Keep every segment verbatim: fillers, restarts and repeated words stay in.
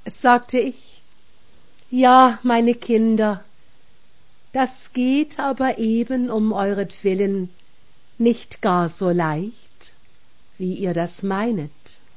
sagte ich, ja, meine Kinder, das geht aber eben um euretwillen nicht gar so leicht, wie ihr das meinet.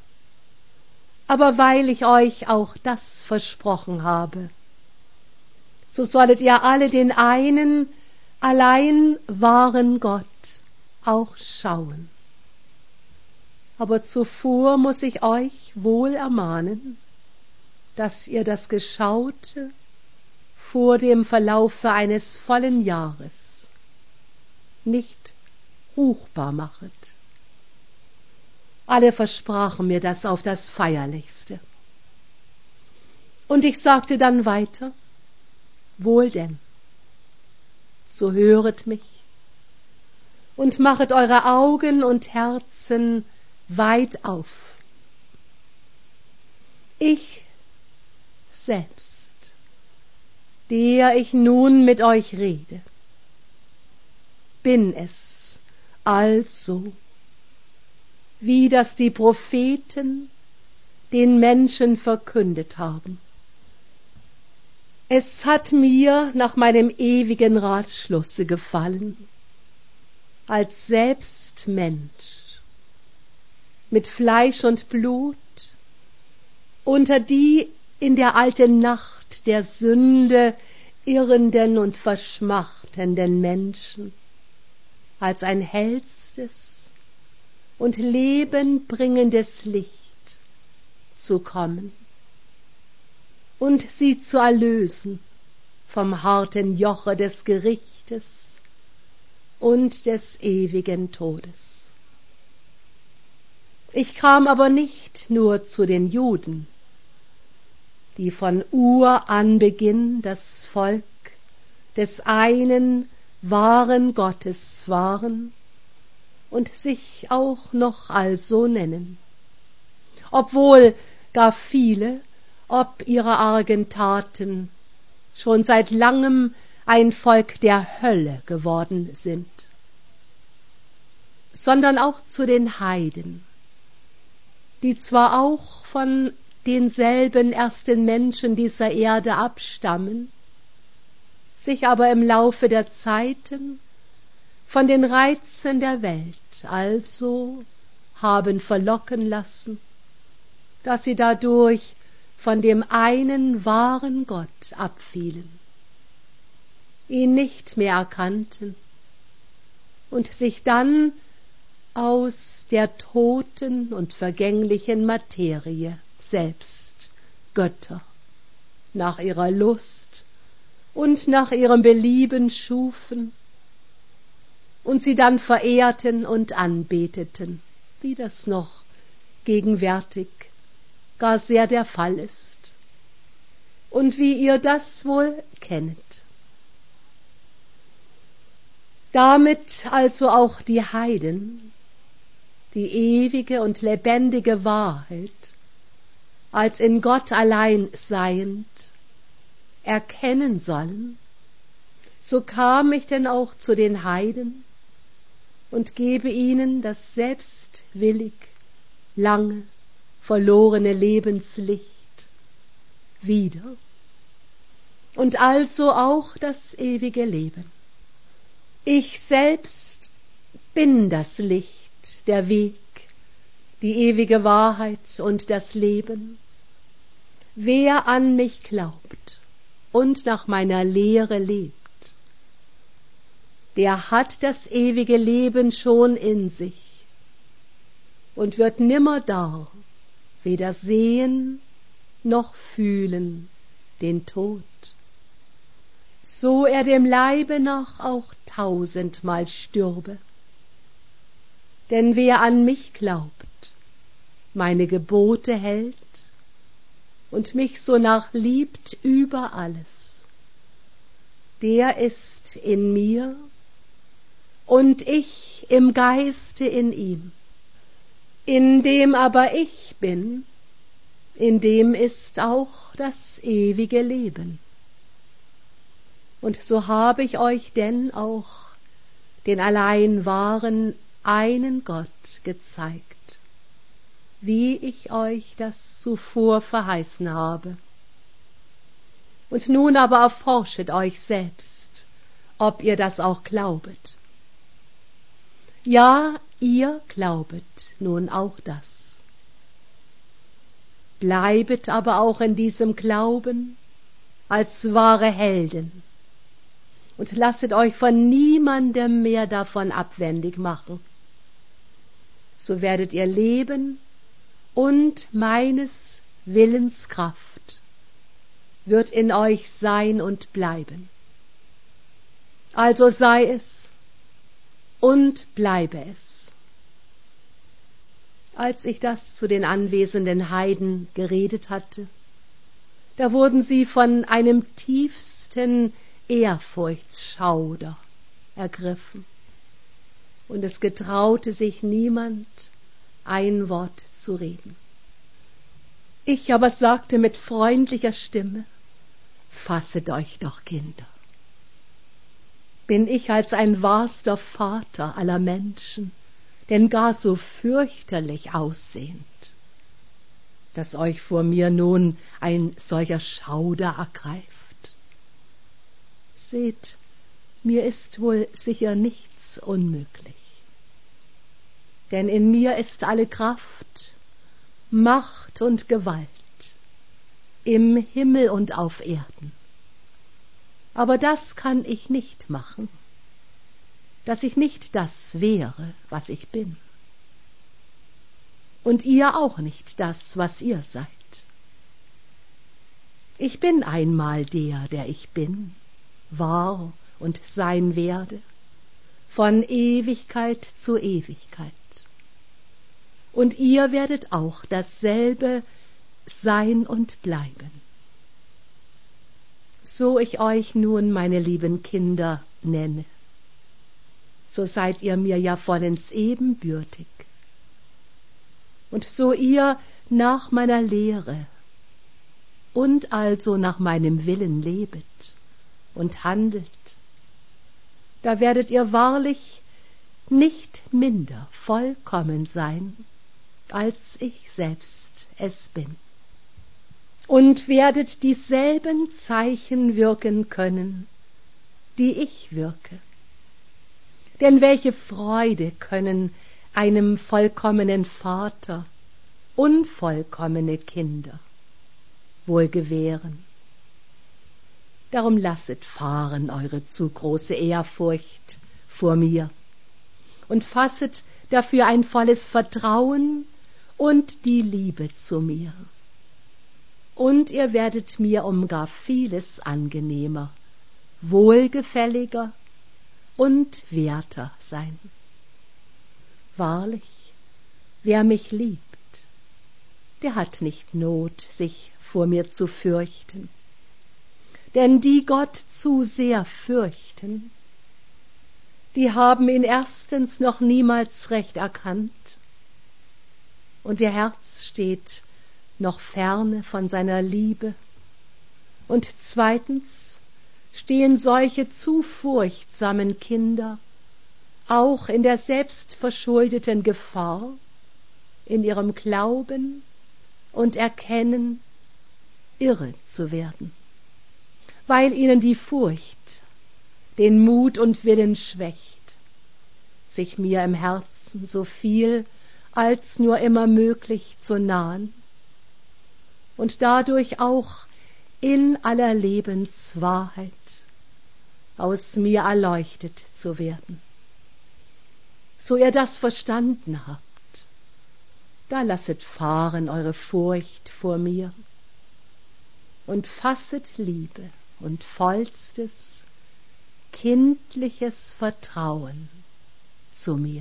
Aber weil ich euch auch das versprochen habe, so sollet ihr alle den einen allein wahren Gott auch schauen. Aber zuvor muß ich euch wohl ermahnen, dass ihr das Geschaute vor dem Verlaufe eines vollen Jahres nicht ruchbar machet. Alle versprachen mir das auf das Feierlichste. Und ich sagte dann weiter, wohl denn, so höret mich und machet eure Augen und Herzen weit auf. Ich selbst, der ich nun mit euch rede, bin es also, wie das die Propheten den Menschen verkündet haben. Es hat mir nach meinem ewigen Ratschlusse gefallen, als selbst Mensch, mit Fleisch und Blut, unter die in der alten Nacht der Sünde irrenden und verschmachtenden Menschen, als ein hellstes und lebenbringendes Licht zu kommen und sie zu erlösen vom harten Joche des Gerichtes und des ewigen Todes. Ich kam aber nicht nur zu den Juden, die von Uranbeginn das Volk des einen wahren Gottes waren und sich auch noch also nennen, obwohl gar viele ob ihrer argen Taten schon seit langem ein Volk der Hölle geworden sind, sondern auch zu den Heiden, die zwar auch von denselben ersten Menschen dieser Erde abstammen, sich aber im Laufe der Zeiten von den Reizen der Welt also haben verlocken lassen, dass sie dadurch von dem einen wahren Gott abfielen, ihn nicht mehr erkannten und sich dann aus der toten und vergänglichen Materie selbst Götter nach ihrer Lust und nach ihrem Belieben schufen und sie dann verehrten und anbeteten, wie das noch gegenwärtig gar sehr der Fall ist und wie ihr das wohl kennet. Damit also auch die Heiden die ewige und lebendige Wahrheit als in Gott allein seiend erkennen sollen, so kam ich denn auch zu den Heiden und gebe ihnen das selbstwillig lange verlorene Lebenslicht wieder und also auch das ewige Leben. Ich selbst bin das Licht, der Weg, die ewige Wahrheit und das Leben. Wer an mich glaubt und nach meiner Lehre lebt, der hat das ewige Leben schon in sich und wird nimmerda weder sehen noch fühlen den Tod, so er dem Leibe nach auch tausendmal stürbe. Denn wer an mich glaubt, meine Gebote hält und mich sonach liebt über alles, der ist in mir und ich im Geiste in ihm. In dem aber ich bin, in dem ist auch das ewige Leben. Und so habe ich euch denn auch den allein wahren einen Gott gezeigt, wie ich euch das zuvor verheißen habe. Und nun aber erforschet euch selbst, ob ihr das auch glaubet. Ja, ihr glaubet nun auch das. Bleibet aber auch in diesem Glauben als wahre Helden und lasset euch von niemandem mehr davon abwendig machen. So werdet ihr leben und meines Willens Kraft wird in euch sein und bleiben. Also sei es und bleibe es. Als ich das zu den anwesenden Heiden geredet hatte, da wurden sie von einem tiefsten Ehrfurchtsschauder ergriffen, und es getraute sich niemand, ein Wort zu reden. Ich aber sagte mit freundlicher Stimme: Fasset euch doch, Kinder. Bin ich als ein wahrster Vater aller Menschen denn gar so fürchterlich aussehend, dass euch vor mir nun ein solcher Schauder ergreift? Seht, mir ist wohl sicher nichts unmöglich, denn in mir ist alle Kraft, Macht und Gewalt, im Himmel und auf Erden. Aber das kann ich nicht machen, dass ich nicht das wäre, was ich bin. Und ihr auch nicht das, was ihr seid. Ich bin einmal der, der ich bin, war und sein werde, von Ewigkeit zu Ewigkeit. Und ihr werdet auch dasselbe sein und bleiben. So ich euch nun, meine lieben Kinder, nenne, so seid ihr mir ja vollends ebenbürtig. Und so ihr nach meiner Lehre und also nach meinem Willen lebet und handelt, da werdet ihr wahrlich nicht minder vollkommen sein, als ich selbst es bin. Und werdet dieselben Zeichen wirken können, die ich wirke. Denn welche Freude können einem vollkommenen Vater unvollkommene Kinder wohl gewähren? Darum lasset fahren eure zu große Ehrfurcht vor mir und fasset dafür ein volles Vertrauen und die Liebe zu mir. Und ihr werdet mir um gar vieles angenehmer, wohlgefälliger und werter sein. Wahrlich, wer mich liebt, der hat nicht Not, sich vor mir zu fürchten. Denn die Gott zu sehr fürchten, die haben ihn erstens noch niemals recht erkannt, und ihr Herz steht noch ferne von seiner Liebe, und zweitens stehen solche zu furchtsamen Kinder auch in der selbstverschuldeten Gefahr, in ihrem Glauben und Erkennen irre zu werden, weil ihnen die Furcht den Mut und Willen schwächt, sich mir im Herzen so viel als nur immer möglich zu nahen und dadurch auch in aller Lebenswahrheit aus mir erleuchtet zu werden. So ihr das verstanden habt, da lasset fahren eure Furcht vor mir und fasset Liebe und vollstes, kindliches Vertrauen zu mir.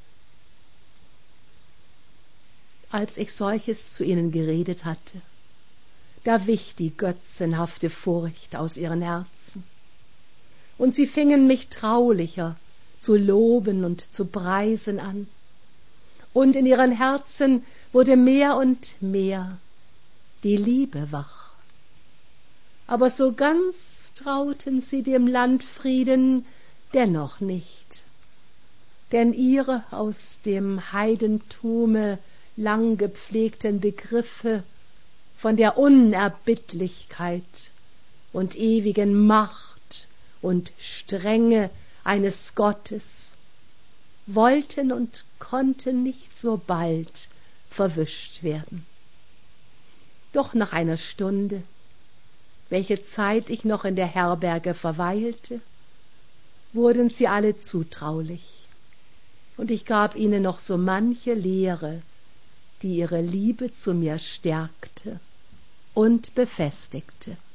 Als ich solches zu ihnen geredet hatte, da wich die götzenhafte Furcht aus ihren Herzen, und sie fingen mich traulicher zu loben und zu preisen an, und in ihren Herzen wurde mehr und mehr die Liebe wach. Aber so ganz trauten sie dem Landfrieden dennoch nicht, denn ihre aus dem Heidentume lang gepflegten Begriffe von der Unerbittlichkeit und ewigen Macht und Strenge eines Gottes wollten und konnten nicht so bald verwischt werden. Doch nach einer Stunde, welche Zeit ich noch in der Herberge verweilte, wurden sie alle zutraulich, und ich gab ihnen noch so manche Lehre, die ihre Liebe zu mir stärkte und befestigte.